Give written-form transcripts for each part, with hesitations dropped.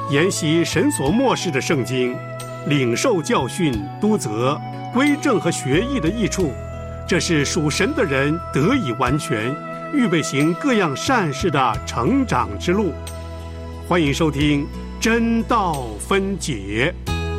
研习神所默示的圣经，领受教训、督责、归正和学义的益处，这是属神的人得以完全，预备行各样善事的成长之路。欢迎收听真道分解。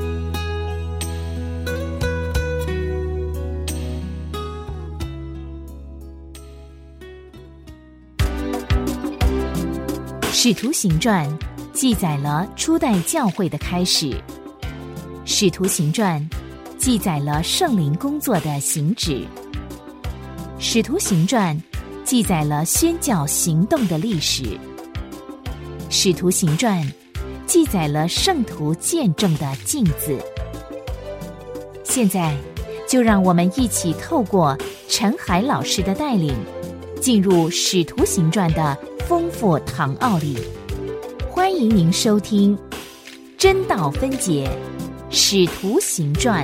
使徒行传记载了初代教会的开始，使徒行传记载了圣灵工作的行止，使徒行传记载了宣教行动的历史，使徒行传记载了圣徒见证的镜子。现在就让我们一起透过陈海老师的带领，进入使徒行传的丰富堂奥里。欢迎您收听真道分解使徒行传。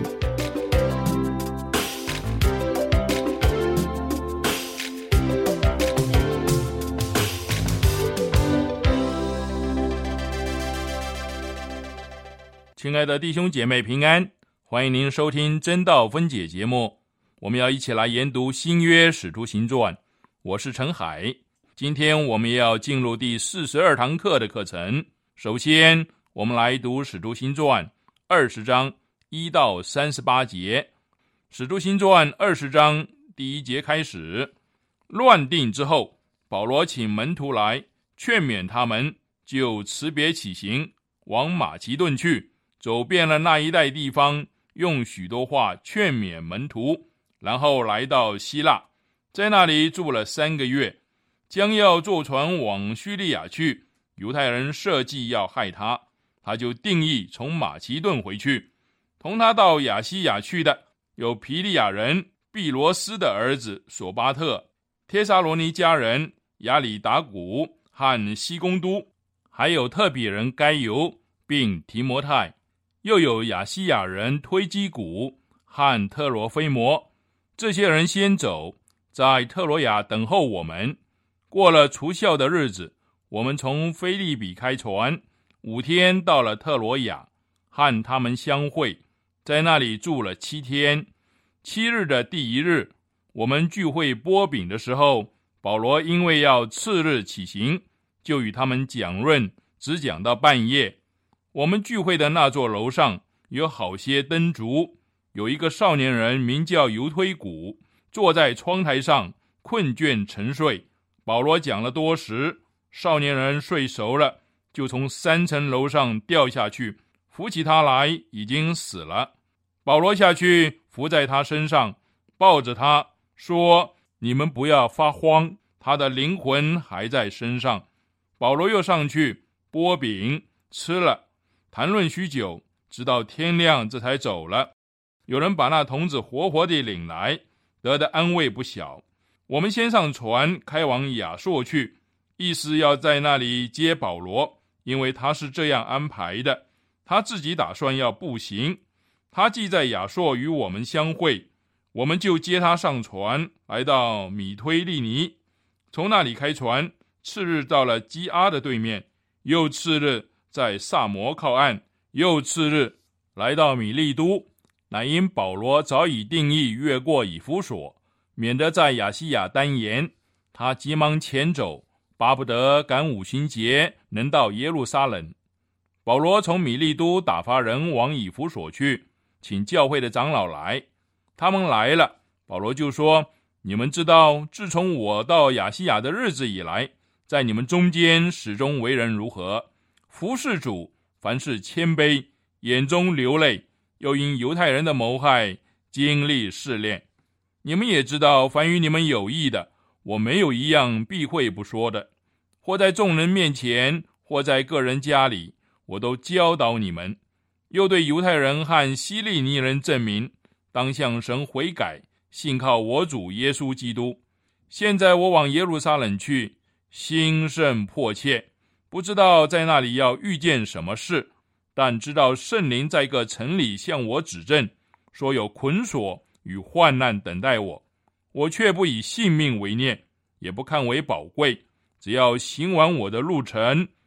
亲爱的弟兄姐妹平安，欢迎您收听真道分解节目。我们要一起来研读新约使徒行传，我是陈海。今天我们要进入第42堂课的课程。首先我们来读使徒行传20章1到38节。使徒行传20章第1节开始，乱定之后，保罗请门徒来劝勉他们，就辞别起行，往马其顿去，走遍了那一带地方，用许多话劝勉门徒，然后来到希腊，在那里住了3个月，将要坐船往叙利亚去，犹太人设计要害他，他就定义从马其顿回去。同他到亚西亚去的有皮利亚人毕罗斯的儿子索巴特、帖撒罗尼迦人亚里达古和西公都，还有特比人该犹并提摩太，又有亚西亚人推基古和特罗菲摩。这些人先走，在特罗亚等候我们。过了除酵的日子，我们从腓立比开船，5天到了特罗亚，和他们相会，在那里住了7天。7日的第1日，我们聚会擘饼的时候，保罗因为要次日起行，就与他们讲论，只讲到半夜。我们聚会的那座楼上有好些灯烛，有一个少年人名叫犹推古，坐在窗台上困倦沉睡。保罗讲了多时，少年人睡熟了，就从3层楼上掉下去，扶起他来，已经死了。保罗下去伏在他身上，抱着他说，你们不要发慌，他的灵魂还在身上。保罗又上去擘饼吃了，谈论许久，直到天亮，这才走了。有人把那童子活活地领来，得的安慰不小。我们先上船开往亚朔去，意思要在那里接保罗，因为他是这样安排的，他自己打算要步行。他既在亚朔与我们相会，我们就接他上船，来到米推利尼，从那里开船，次日到了基阿的对面，又次日在萨摩靠岸，又次日来到米利都，乃因保罗早已定义越过以弗所，免得在亚细亚单言，他急忙前走，巴不得赶5旬节能到耶路撒冷。保罗从米利都打发人往以弗所去，请教会的长老来。他们来了，保罗就说，你们知道自从我到亚细亚的日子以来，在你们中间始终为人如何，服侍主，凡事谦卑，眼中流泪，又因犹太人的谋害经历试炼。你们也知道，凡与你们有益的，我没有一样避讳不说的，或在众人面前，或在个人家里，我都教导你们。又对犹太人和希利尼人证明，当向神悔改，信靠我主耶稣基督。现在我往耶路撒冷去，心甚迫切，不知道在那里要遇见什么事，但知道圣灵在各城里向我指证，说有捆锁与患难等待我，我却不以性命为念，也不看为宝贵，只要行完我的路程，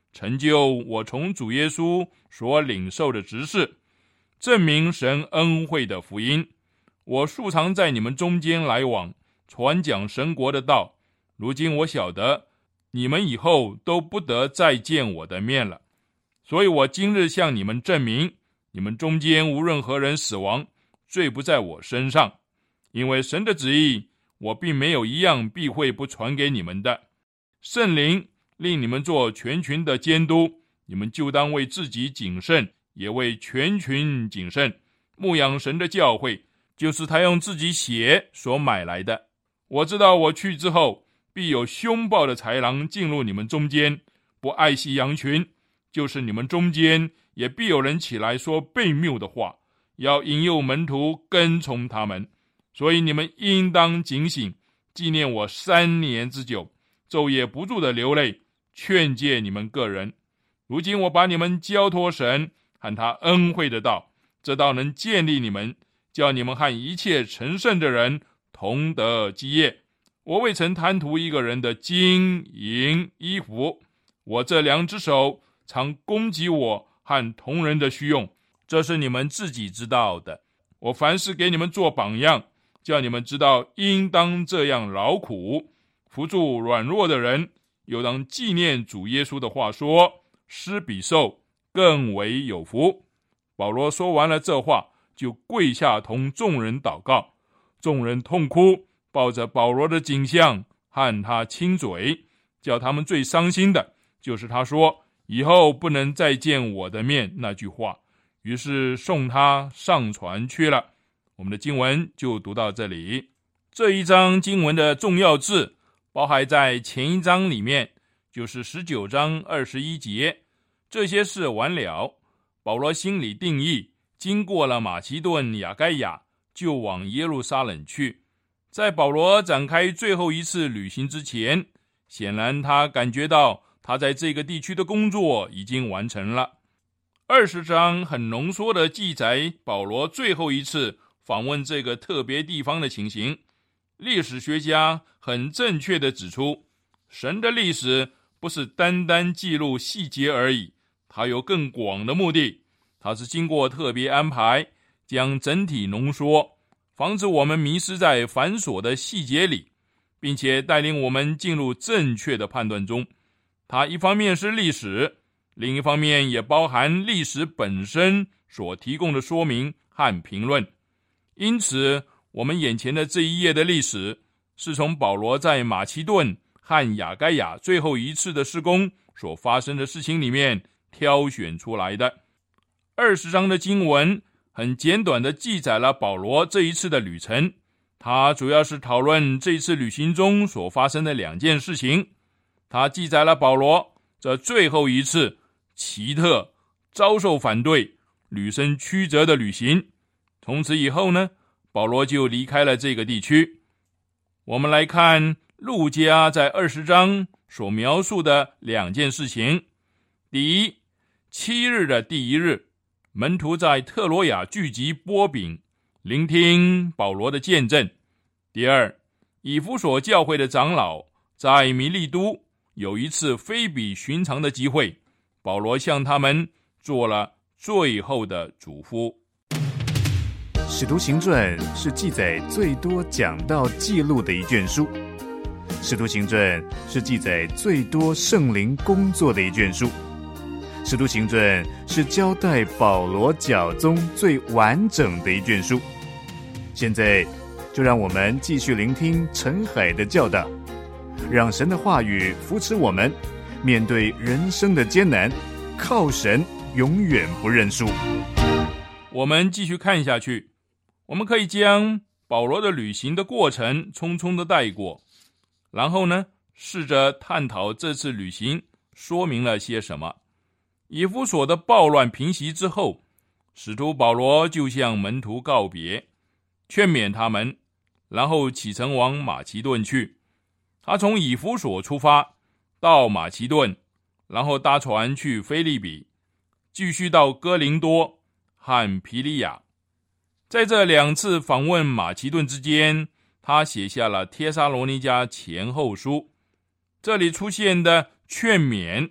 成就我从主耶稣所领受的职事，证明神恩惠的福音。我素常在你们中间来往，传讲神国的道。如今我晓得，你们以后都不得再见我的面了。所以我今日向你们证明，你们中间无任何人死亡，罪不在我身上。因为神的旨意，我并没有一样避讳不传给你们的。圣灵令你们做全群的监督，你们就当为自己谨慎，也为全群谨慎，牧养神的教会，就是他用自己血所买来的。我知道我去之后，必有凶暴的豺狼进入你们中间，不爱惜羊群，就是你们中间也必有人起来说悖谬的话，要引诱门徒跟从他们。所以你们应当警醒，纪念我3年之久，昼夜不住的流泪，劝诫你们个人。如今我把你们交托神和他恩惠的道，这道能建立你们，叫你们和一切成圣的人同得基业。我未曾贪图一个人的金银衣服，我这2只手常供给我和同人的需用，这是你们自己知道的。我凡事给你们做榜样，叫你们知道应当这样劳苦，扶助软弱的人，又当纪念主耶稣的话说，施比受更为有福。保罗说完了这话，就跪下同众人祷告。众人痛哭，抱着保罗的颈项和他亲嘴。叫他们最伤心的就是他说以后不能再见我的面那句话，于是送他上船去了。我们的经文就读到这里。这一章经文的重要字包含在前一章里面，就是19章21节。这些事完了，保罗心里定义，经过了马其顿、亚该亚，就往耶路撒冷去。在保罗展开最后一次旅行之前，显然他感觉到他在这个地区的工作已经完成了。20章很浓缩的记载保罗最后一次访问这个特别地方的情形。历史学家很正确地指出，神的历史不是单单记录细节而已，它有更广的目的。它是经过特别安排，将整体浓缩，防止我们迷失在繁琐的细节里，并且带领我们进入正确的判断中。它一方面是历史，另一方面也包含历史本身所提供的说明和评论。因此我们眼前的这一页的历史，是从保罗在马其顿和亚该亚最后一次的事工所发生的事情里面挑选出来的。20章的经文很简短地记载了保罗这一次的旅程，他主要是讨论这次旅行中所发生的2件事情。他记载了保罗这最后一次奇特、遭受反对、屡生曲折的旅行。从此以后呢，保罗就离开了这个地区。我们来看路加在20章所描述的2件事情。第一，7日的第1日，门徒在特罗亚聚集擘饼，聆听保罗的见证。第二，以弗所教会的长老在米利都有一次非比寻常的机会，保罗向他们做了最后的嘱咐。 使徒行传是记载最多讲道记录的一卷书，使徒行传是记载最多圣灵工作的一卷书，使徒行传是交代保罗教宗最完整的一卷书。现在就让我们继续聆听陈海的教导，让神的话语扶持我们面对人生的艰难，靠神永远不认输。 我们继续看下去，我们可以将保罗的旅行的过程匆匆的带过，然后呢，试着探讨这次旅行说明了些什么。以弗所的暴乱平息之后，使徒保罗就向门徒告别，劝勉他们，然后启程往马其顿去。他从以弗所出发，到马其顿，然后搭船去腓立比，继续到哥林多和皮利亚。在这2次访问马其顿之间，他写下了帖撒罗尼迦前后书。这里出现的劝勉，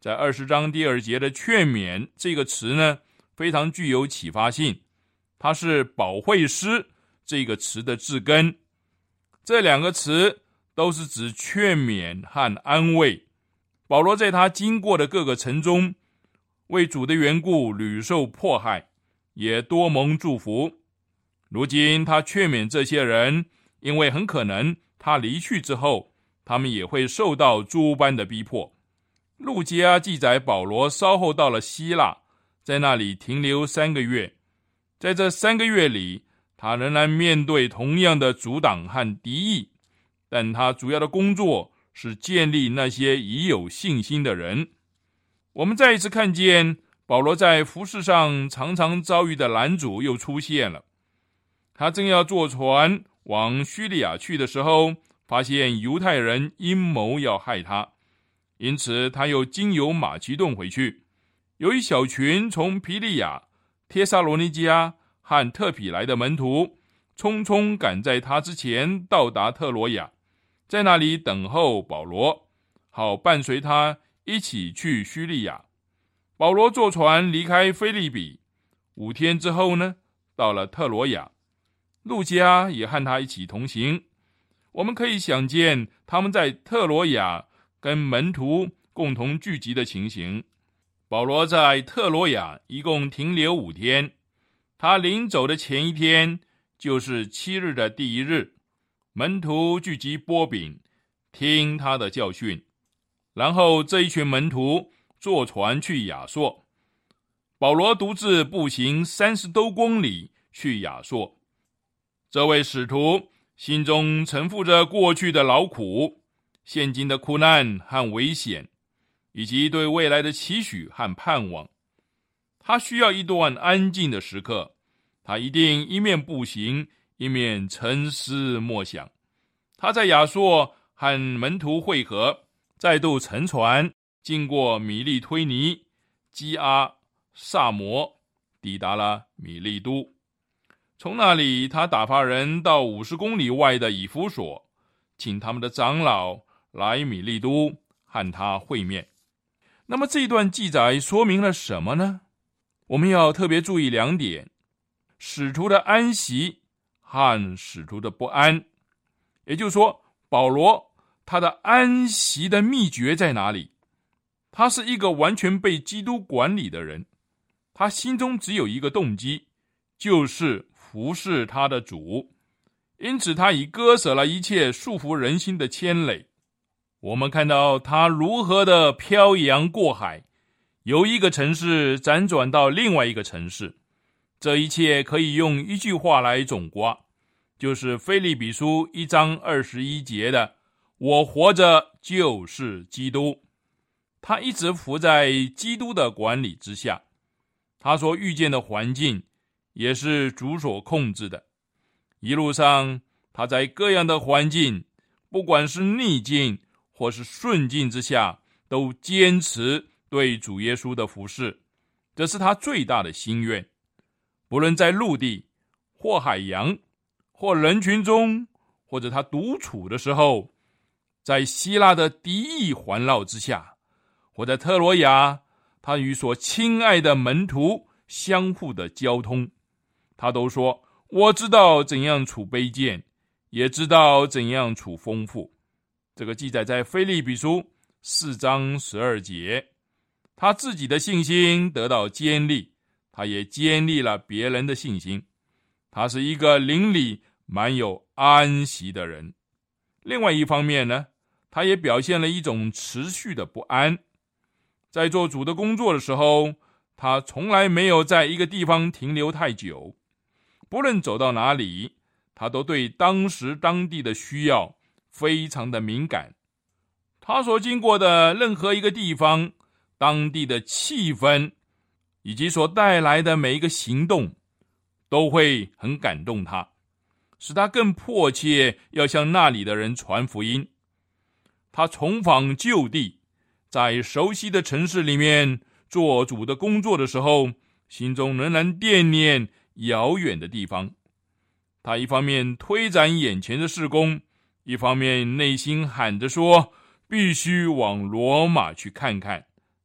在20章第2节的劝勉这个词呢，非常具有启发性，它是保惠师这个词的字根。这两个词都是指劝勉和安慰。保罗在他经过的各个城中，为主的缘故屡受迫害，也多蒙祝福。如今他劝勉这些人，因为很可能他离去之后，他们也会受到诸般的逼迫。路加记载保罗稍后到了希腊，在那里停留3个月。在这3个月里，他仍然面对同样的阻挡和敌意，但他主要的工作是建立那些已有信心的人。我们再一次看见保罗在服事上常常遭遇的拦阻又出现了。他正要坐船往叙利亚去的时候，发现犹太人阴谋要害他，因此他又经由马其顿回去。有一小群从庇利亚、帖撒罗尼迦和特庇来的门徒，匆匆赶在他之前到达特罗亚，在那里等候保罗，好伴随他一起去叙利亚。保罗坐船离开腓立比，5天之后呢，到了特罗亚。路加也和他一起同行。我们可以想见他们在特罗亚跟门徒共同聚集的情形。保罗在特罗亚一共停留5天，他临走的前一天就是7日的第1日，门徒聚集擘饼，听他的教训。然后这一群门徒坐船去亚朔，保罗独自步行30多公里去亚朔。这位使徒心中承负着过去的劳苦、现今的苦难和危险，以及对未来的期许和盼望。他需要一段安静的时刻，他一定一面步行，一面沉思默想。他在亚朔和门徒会合，再度乘船，经过米利推尼、基阿、萨摩，抵达了米利都。从那里他打发人到50公里外的以弗所，请他们的长老来米利都和他会面。那么这一段记载说明了什么呢？我们要特别注意2点：使徒的安息和使徒的不安。也就是说，保罗他的安息的秘诀在哪里？他是一个完全被基督管理的人，他心中只有一个动机，就是服侍他的主，因此他已割舍了一切束缚人心的牵累。我们看到他如何的漂洋过海，由一个城市辗转到另外一个城市。这一切可以用一句话来总括，就是腓立比书1章21节的：我活着就是基督。他一直服在基督的管理之下，他所遇见的环境也是主所控制的。一路上他在各样的环境，不管是逆境或是顺境之下，都坚持对主耶稣的服事，这是他最大的心愿。不论在陆地或海洋或人群中，或者他独处的时候，在希腊的敌意环绕之下，或在特罗亚，他与所亲爱的门徒相互的交通，他都说：我知道怎样处卑贱，也知道怎样处丰富。这个记载在腓立比书4章12节。他自己的信心得到坚立，他也坚立了别人的信心。他是一个灵里蛮有安息的人。另外一方面呢，他也表现了一种持续的不安。在做主的工作的时候，他从来没有在一个地方停留太久，不论走到哪里，他都对当时当地的需要非常的敏感。他所经过的任何一个地方，当地的气氛以及所带来的每一个行动，都会很感动他，使他更迫切要向那里的人传福音。他重访旧地，在熟悉的城市里面做主的工作的时候，心中仍然惦念遥远的地方。他一方面推展眼前的事工，一方面内心喊着说，必须往罗马去看看，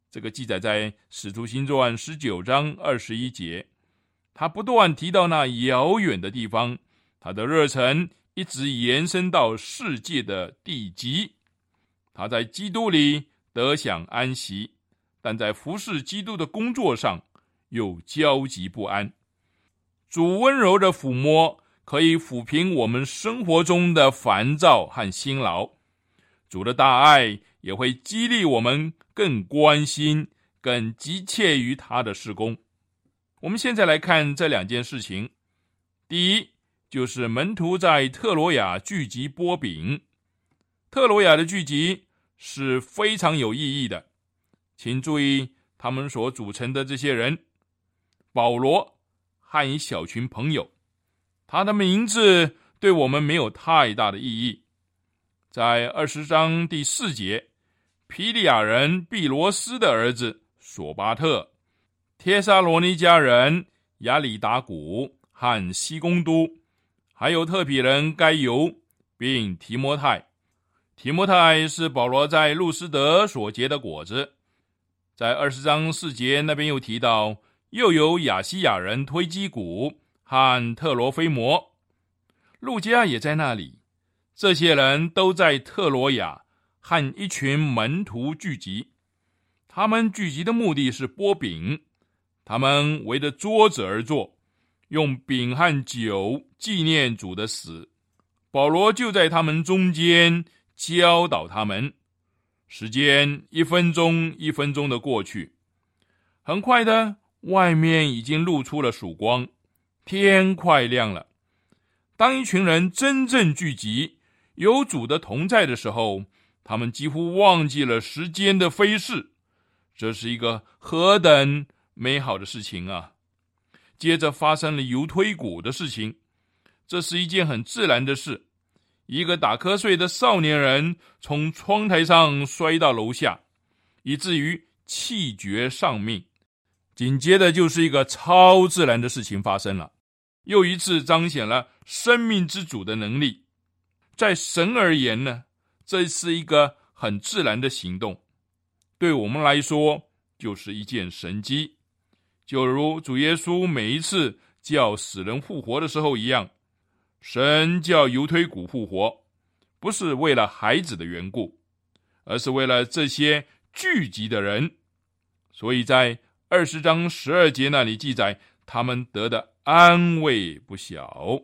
这个记载在使徒行传19章21节。他不断提到那遥远的地方，他的热忱一直延伸到世界的地极。他在基督里得享安息，但在服侍基督的工作上又焦急不安。主温柔的抚摸可以抚平我们生活中的烦躁和辛劳，主的大爱也会激励我们更关心、更急切于他的事工。我们现在来看这两件事情。第一，就是门徒在特罗亚聚集擘饼。特罗亚的聚集是非常有意义的，请注意他们所组成的这些人：保罗和一小群朋友。他的名字对我们没有太大的意义。在20章第4节，毗利亚人毕罗斯的儿子索巴特，帖撒罗尼迦人亚里达古和西公都，还有特庇人该犹并提摩太。提摩太是保罗在路斯德所结的果子。在20章4节那边又提到，又有亚西亚人推基古和特罗菲摩，路加也在那里。这些人都在特罗亚和一群门徒聚集。他们聚集的目的是擘饼，他们围着桌子而坐，用饼和酒纪念主的死。保罗就在他们中间教导他们。时间1分钟1分钟的过去，很快的，外面已经露出了曙光，天快亮了。当一群人真正聚集，有主的同在的时候，他们几乎忘记了时间的飞逝。这是一个何等美好的事情啊！接着发生了犹推骨的事情，这是一件很自然的事。一个打瞌睡的少年人从窗台上摔到楼下，以至于气绝丧命。紧接着就是一个超自然的事情发生了，又一次彰显了生命之主的能力。在神而言呢，这是一个很自然的行动，对我们来说就是一件神迹。就如主耶稣每一次叫死人复活的时候一样，神叫犹推骨复活，不是为了孩子的缘故，而是为了这些聚集的人。所以在20章12节那里记载，他们得的安慰不小。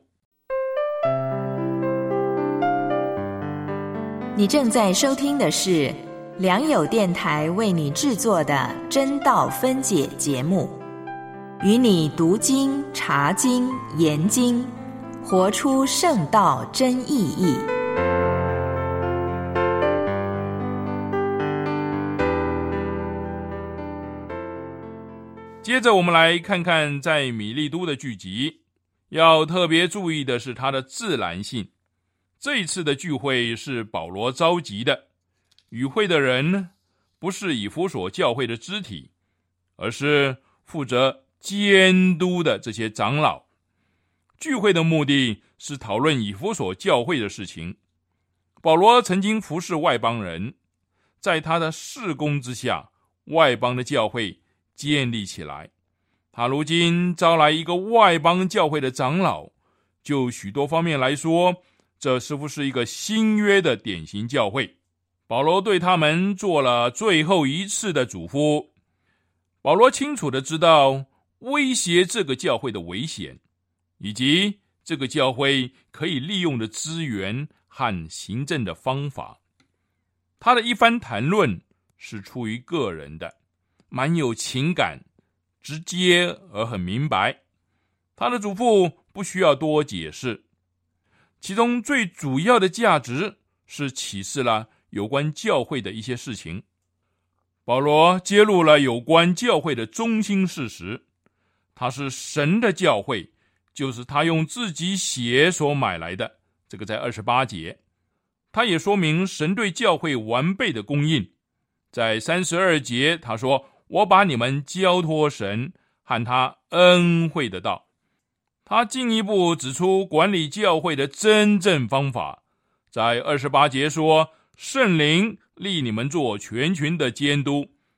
你正在收听的是良友电台为你制作的真道分解节目，与你读经、查经、研经，活出圣道真意义。 接着我们来看看在米利都的聚集，要特别注意的是它的自然性。这一次的聚会是保罗召集的，与会的人呢，不是以弗所教会的肢体，而是负责监督的这些长老。聚会的目的是讨论以弗所教会的事情。保罗曾经服侍外邦人，在他的事工之下，外邦的教会建立起来。他如今招来一个外邦教会的长老，就许多方面来说，这似乎是一个新约的典型教会。保罗对他们做了最后一次的嘱咐。保罗清楚地知道威胁这个教会的危险，以及这个教会可以利用的资源和行政的方法。他的一番谈论是出于个人的，蛮有情感，直接而很明白。他的嘱咐不需要多解释，其中最主要的价值是启示了有关教会的一些事情。保罗揭露了有关教会的中心事实，它是神的教会，就是他用自己血所买来的，这个在28节。他也说明神对教会完备的供应。在32节他说，我把你们交托神和他恩惠的道。他进一步指出管理教会的真正方法，在28节说，圣灵立你们做全群的监督，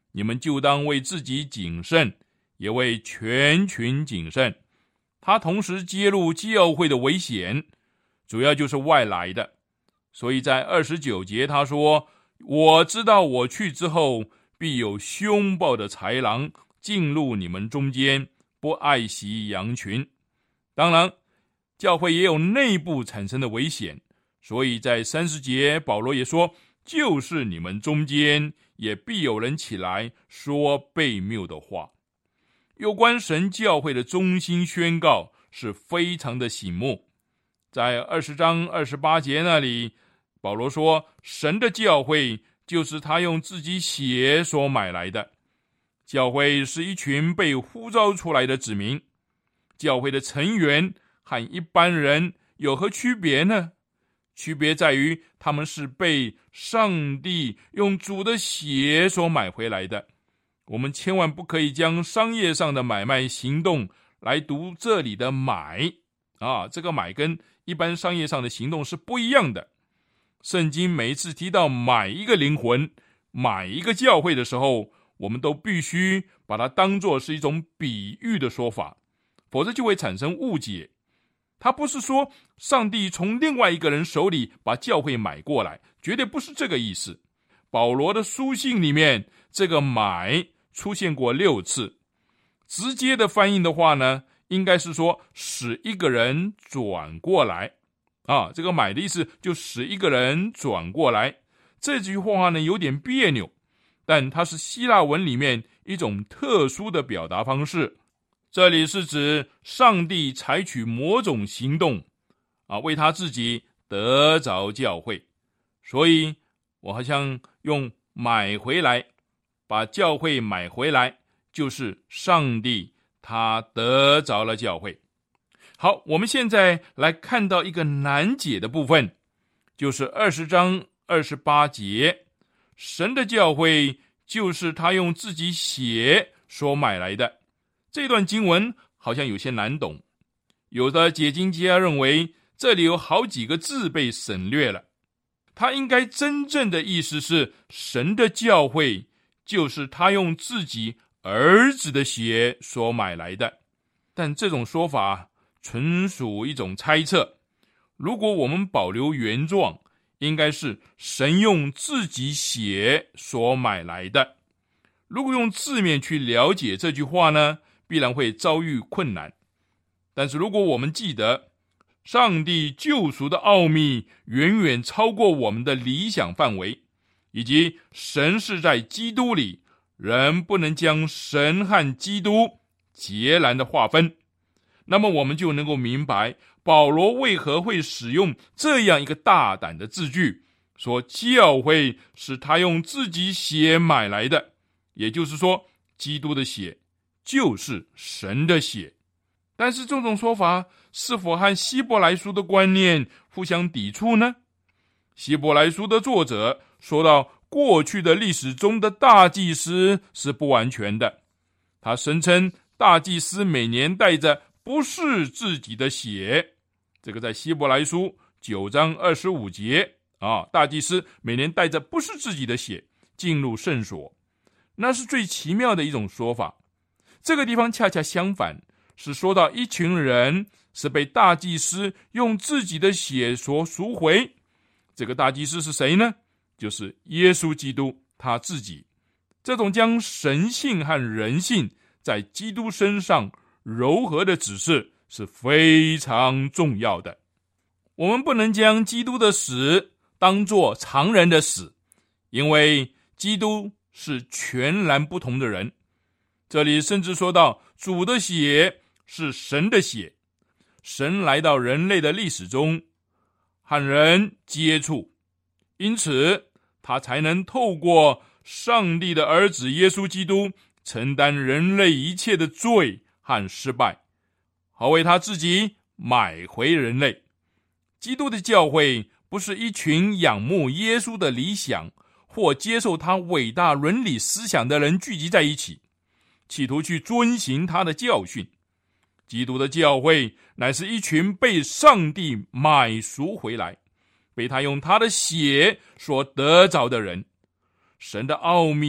你们就当为自己谨慎，也为全群谨慎。他同时揭露教会的危险，主要就是外来的。所以在29节他说，我知道我去之后，必有凶暴的豺狼进入你们中间，不爱惜羊群。当然，教会也有内部产生的危险，所以在30节保罗也说，就是你们中间也必有人起来说悖谬的话。有关神教会的中心宣告是非常的醒目。在20章28节那里，保罗说，神的教会就是他用自己血所买来的。教会是一群被呼召出来的子民。教会的成员和一般人有何区别呢？区别在于他们是被上帝用主的血所买回来的。我们千万不可以将商业上的买卖行动来读这里的买这个买跟一般商业上的行动是不一样的。圣经每一次提到买一个灵魂，买一个教会的时候，我们都必须把它当作是一种比喻的说法，否则就会产生误解。他不是说上帝从另外一个人手里把教会买过来，绝对不是这个意思。保罗的书信里面，这个买出现过6次。直接的翻译的话呢，应该是说使一个人转过来这个买的意思就使一个人转过来。这句话呢有点别扭，但它是希腊文里面一种特殊的表达方式。这里是指上帝采取某种行动为他自己得着教会。所以我好像用买回来，把教会买回来，就是上帝他得着了教会。好，我们现在来看到一个难解的部分，就是20章28节，神的教会就是他用自己血所买来的。这段经文好像有些难懂，有的解经家认为这里有好几个字被省略了。他应该真正的意思是，神的教会就是他用自己儿子的血所买来的。但这种说法纯属一种猜测。如果我们保留原状，应该是神用自己血所买来的。如果用字面去了解这句话呢，必然会遭遇困难。但是如果我们记得，上帝救赎的奥秘远远超过我们的理想范围，以及神是在基督里，人不能将神和基督截然的划分，那么我们就能够明白保罗为何会使用这样一个大胆的字句，说教会是他用自己血买来的，也就是说基督的血就是神的血。但是这种说法是否和希伯来书的观念互相抵触呢？希伯来书的作者说到，过去的历史中的大祭司是不完全的。他声称大祭司每年带着不是自己的血，这个在希伯来书9章25节大祭司每年带着不是自己的血进入圣所，那是最奇妙的一种说法。这个地方恰恰相反，是说到一群人是被大祭司用自己的血所赎回。这个大祭司是谁呢？就是耶稣基督他自己。这种将神性和人性在基督身上糅合的指示是非常重要的。我们不能将基督的死当作常人的死，因为基督是全然不同的人。这里甚至说到主的血是神的血，神来到人类的历史中和人接触，因此他才能透过上帝的儿子耶稣基督承担人类一切的罪和失败，好为他自己买回人类。基督的教会不是一群仰慕耶稣的理想或接受他伟大伦理思想的人聚集在一起，企图去遵行他的教训。基督的教会乃是一群被上帝买赎回来，被他用他的血所得着的人。神的奥秘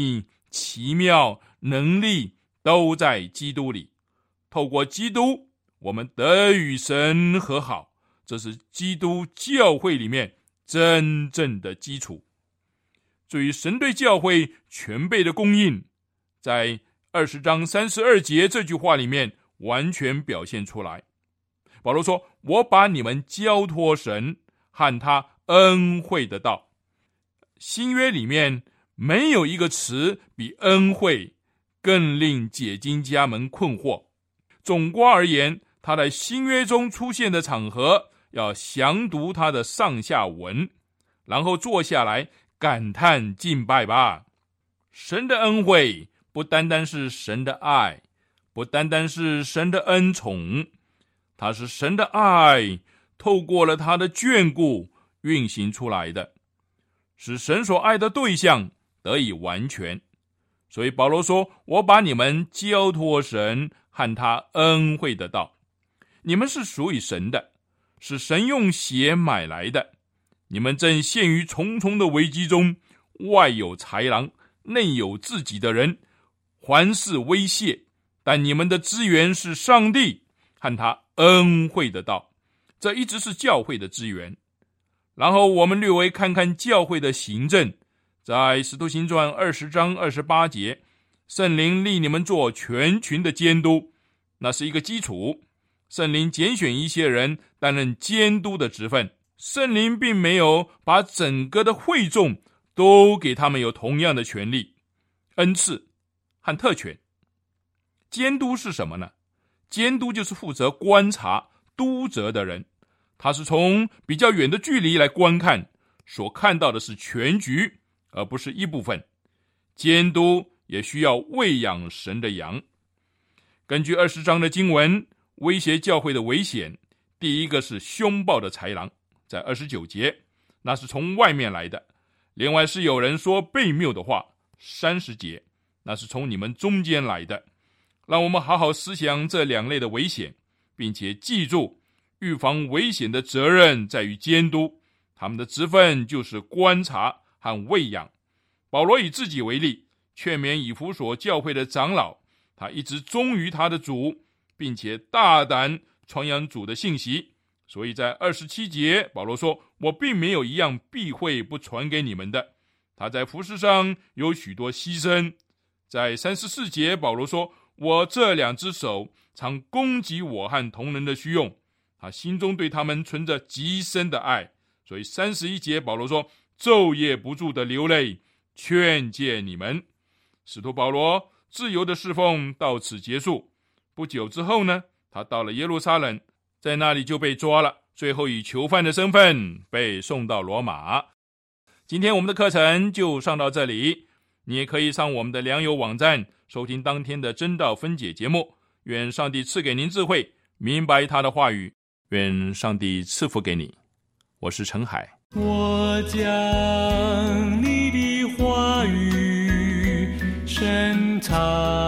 奇妙能力都在基督里。透过基督，我们得与神和好，这是基督教会里面真正的基础。至于神对教会全备的供应，在20章32节这句话里面完全表现出来。保罗说，我把你们交托神和他恩惠的道。新约里面没有一个词比恩惠更令解经家们困惑。总括而言，他在新约中出现的场合，要详读他的上下文，然后坐下来感叹敬拜吧。神的恩惠不单单是神的爱，不单单是神的恩宠，它是神的爱透过了他的眷顾运行出来的，使神所爱的对象得以完全。所以保罗说，我把你们交托神和他恩惠的道。你们是属于神的，是神用血买来的。你们正陷于重重的危机中，外有豺狼，内有自己的人，环是威胁，但你们的资源是上帝和他恩惠的道，这一直是教会的资源。然后我们略微看看教会的行政，在使徒行传20章28节，圣灵立你们做全群的监督，那是一个基础。圣灵拣选一些人担任监督的职分，圣灵并没有把整个的会众都给他们有同样的权利、恩赐和特权。监督是什么呢？监督就是负责观察、督责的人，他是从比较远的距离来观看，所看到的是全局，而不是一部分。监督也需要喂养神的羊。根据20章的经文，威胁教会的危险，第一个是凶暴的豺狼，在29节，那是从外面来的。另外是有人说悖谬的话，30节，那是从你们中间来的。让我们好好思想这两类的危险，并且记住，预防危险的责任在于监督，他们的职分就是观察和喂养。保罗以自己为例，劝勉以弗所教会的长老，他一直忠于他的主，并且大胆传扬主的信息。所以在27节，保罗说，我并没有一样避讳不传给你们的。他在服事上有许多牺牲。在34节，保罗说，我这2只手常供给我和同人的需用。他心中对他们存着极深的爱。所以31节，保罗说，昼夜不住的流泪，劝诫你们。使徒保罗自由的侍奉到此结束。不久之后呢，他到了耶路撒冷，在那里就被抓了，最后以囚犯的身份被送到罗马。今天我们的课程就上到这里，你也可以上我们的良友网站收听当天的真道分解节目。愿上帝赐给您智慧，明白他的话语。愿上帝赐福给你。我是陈海。 我将你的话语深藏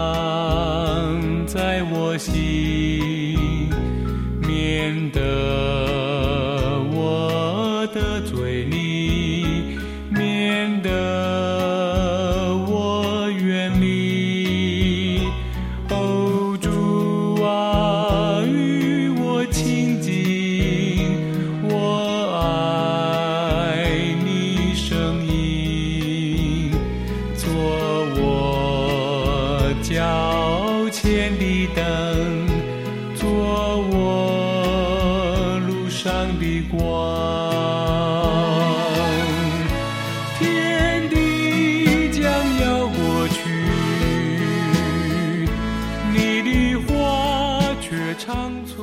在我心，免得我得罪你，免得我远离。哦，主啊，与我亲近，我爱你声音，做我脚前的灯，做我路上的光。天地将要过去，你的话却长存。